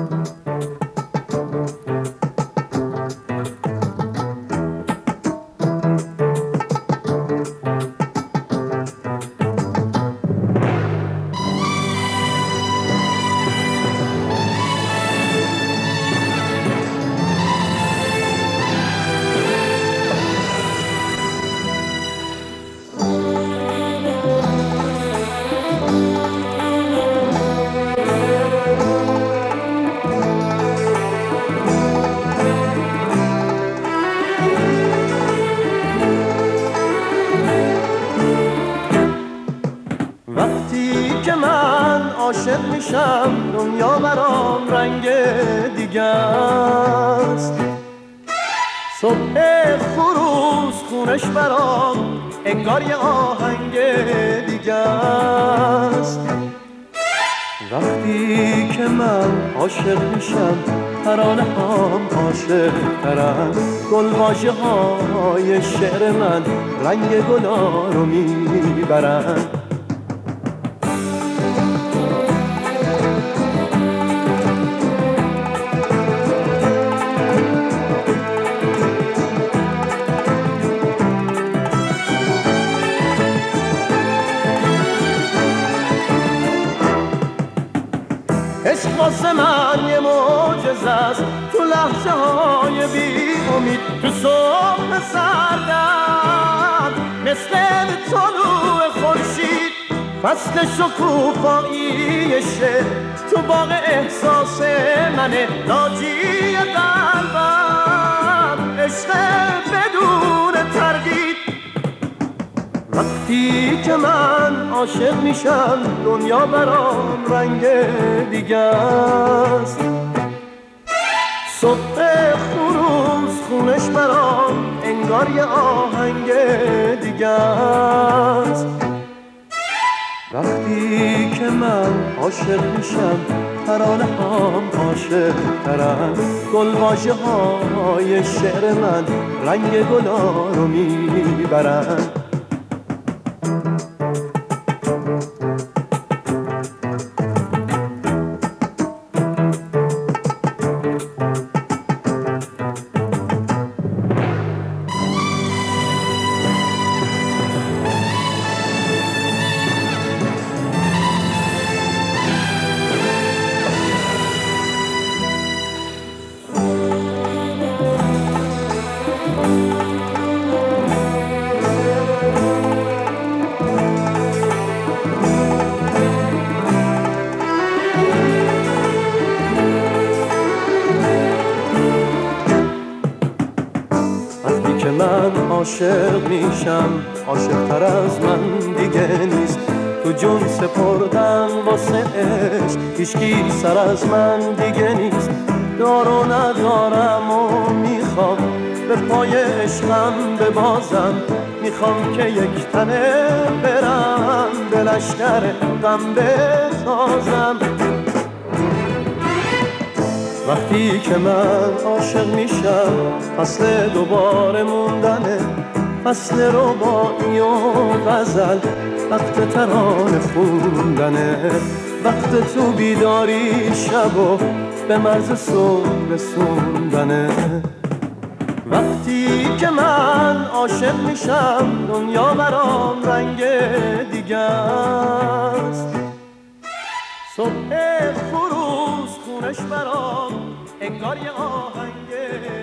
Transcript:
عاشق میشم دنیا برام رنگ دیگه است. صبح خروس خونش برام انگار یه آهنگ دیگه است. وقتی که من عاشق میشم ترانه هم عاشق ترن، گلواژه های شعر من رنگ گلا رو میبرن. عشق واسه من یه معجزه است، تو لحظه های بی امید، تو صبح سردم مثل طلوع خورشید، فصل شکوفایی شعر تو باغ احساس منه، ناجی قلبم عشق بدون تردید. وقتی که من عاشق میشم دنیا برام رنگ دیگه است. صبح خروس خونش برام انگار یه آهنگ دیگه است. وقتی که من عاشق میشم ترانه هم عاشق ترن، گلواژه های شعر من رنگ گلا رو میبرن. من عاشق میشم عاشق تر از من دیگه نیست، تو جون سپردم واسه عشق هیچکی سر از من دیگه نیست. دارو ندارم و میخوام به پای عشقم ببازم، میخوام که یک تنه برم به لشکر غم بتازم. وقتی که من عاشق میشم فصل دوباره موندنه، فصل رباعی و غزل، وقت ترانه خوندنه، وقت تو بیداری شب و به مرز صبح رسوندنه. وقتی که من عاشق میشم دنیا برام رنگ دیگه است. صبح خروس خونش برام انگار یه آهنگ